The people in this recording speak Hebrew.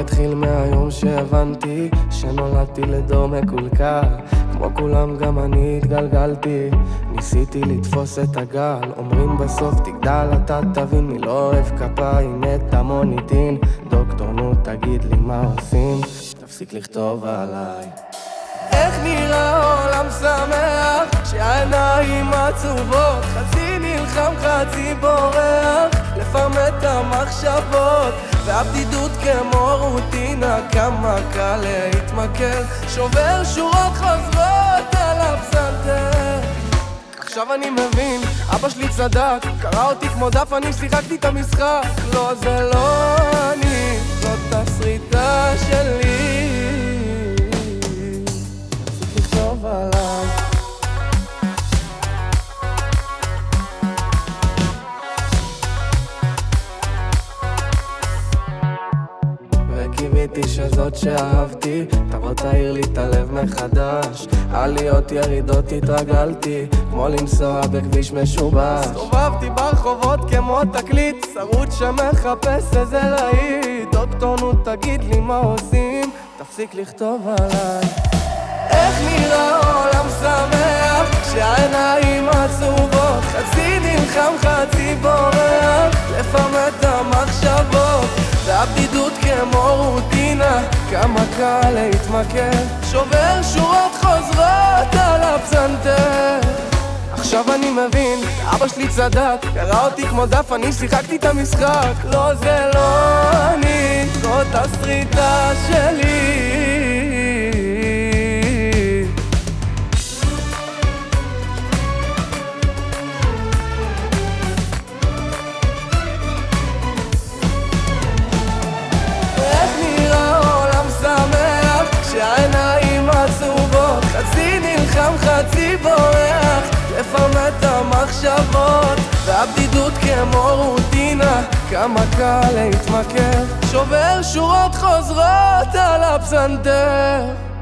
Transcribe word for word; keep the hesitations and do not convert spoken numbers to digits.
התחיל מהיום שהבנתי שנולדתי לדור מקולקל. כמו כולם גם אני התגלגלתי, ניסיתי לתפוס את הגל. אומרים בסוף תגדל אתה תבין מי לא אוהב כפיים את המוניטין. דוקטור נו תגיד לי מה עושים, תפסיק לכתוב עליי. איך נראה עולם שמח שהעיניים עצובות, חצי נלחם חצי בורח לפרמט המחשבות, והבדידות כמו רוטינה, כמה קל להתמכר, שובר שורות חוזרות על הפסנתר. עכשיו אני מבין, אבא שלי צדק, קרא אותי כמו דף, אני שיחקתי את המשחק. לא, זה לא אני, זאת תסריטה שלי. עליי. וקיוויתי שזאת שאהבתי תבוא תאיר לי את הלב מחדש. עליות ירידות התרגלתי כמו לנסוע בכביש משובש. הסתובבתי ברחובות כמו תקליט שרוט שמחפש איזה להיט. דוקטור נו תגיד לי מה עושים, תפסיק לכתוב עליי. איך נראה עולם שמח שהעיניים עצובות, חצי נלחם חצי בורח לפרמט המחשבות, והבדידות כמו רוטינה, כמה קל להתמכר, שובר שורות חוזרות על הפסנתר. עכשיו אני מבין, אבא שלי צדק, קרא אותי כמו דף, אני שיחקתי את המשחק. לא, זה לא אני, זאת תסריטה שלי. חצי נלחם חצי בורח לפרמט המחשבות, והבדידות כמו רוטינה, כמה קל להתמכר, שובר שורות חוזרות על הפסנתר.